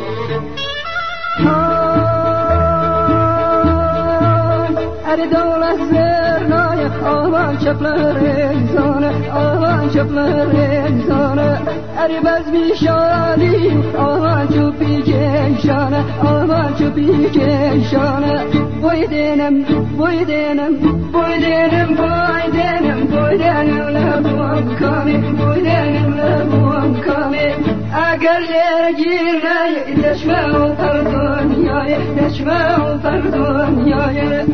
اری دولت زرنای آوان چپلر انسانه آوان چپلر انسانه اری بزمی شادی آوان چوبی کشانه آوان چوبی کشانه بویدنم بویدنم بویدنم بویدنم بویدنم لبوم کامی بویدنم لبوم کامی اگر گیر نای دشمن پر دنیای دشمن پر دنیای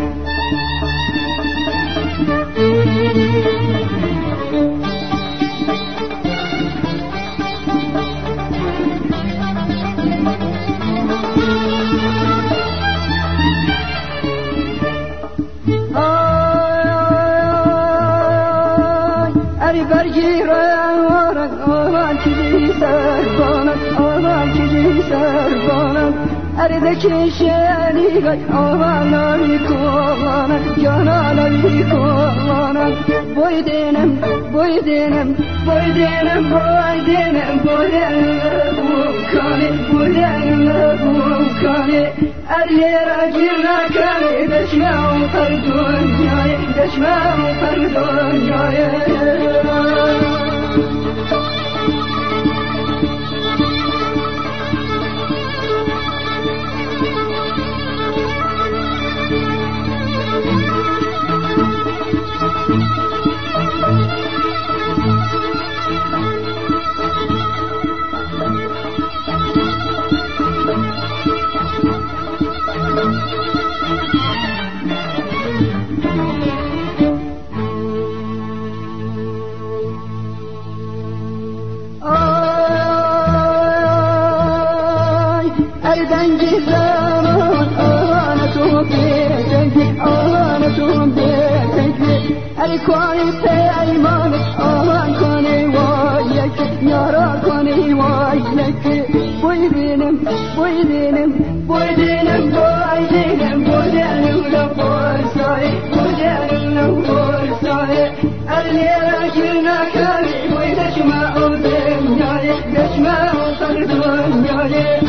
اری برگیرم آوان چیزی سربانم آوان چیزی سربانم اری دکشنی گای آوان نمی کوانم جانا نمی کوانم بویدنم بویدنم بویدنم بویدنم بویدنم بوکانی بویدنم بوکانی اری راجیر نکنی دشمن پر دنیای دشمن پر دنیای دنگی زمان آوانتون بیتنگی آوانتون بیتنگی ای کنی پیمان آوان کنی وای یکی یارا کنی وای یکی بویدینم بویدینم بویدینم بویدینم بویدینم لبورسای بویدینم لبورسای علی راجل نکاری بوی دشمع و دنیای دشمع و پر دنیای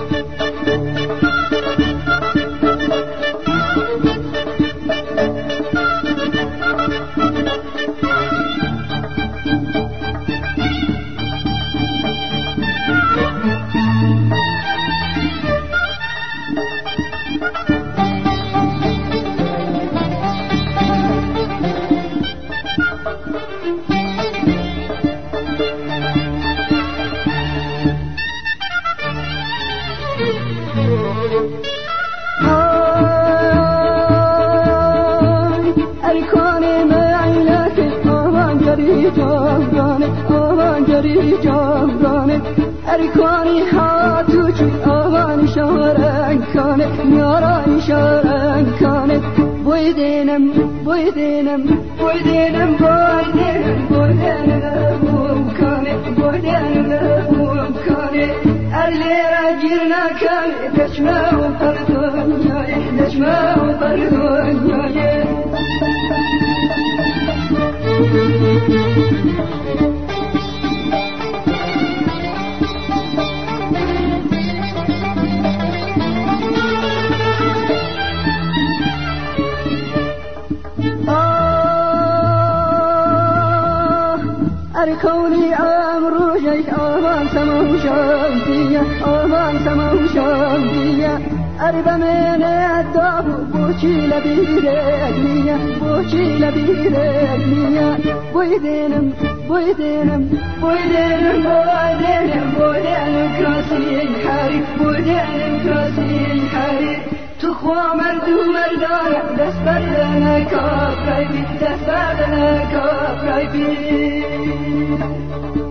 ارکانی هاتو چی آوان اشاره کنه یارا اشاره کنه بویدنم بویدنم بویدنم بویدنم بویدنم بوم کنه بویدنم بوم کنه علی راجیر نکنه دشمن و پر دنیای دشمن و پر دنیای ارکونی امرو جای آوان سموشان دیگه آوان سموشان دیگه اربمن ادابو بوچی لبیرگنیه بوچی لبیرگنیه بویدنم بویدنم بویدنم بویدنم بویدنم کراسی حری بویدنم کراسی حری تو خوا مردو مردانه دست بردن کافرای بی دست بردن کافرای بی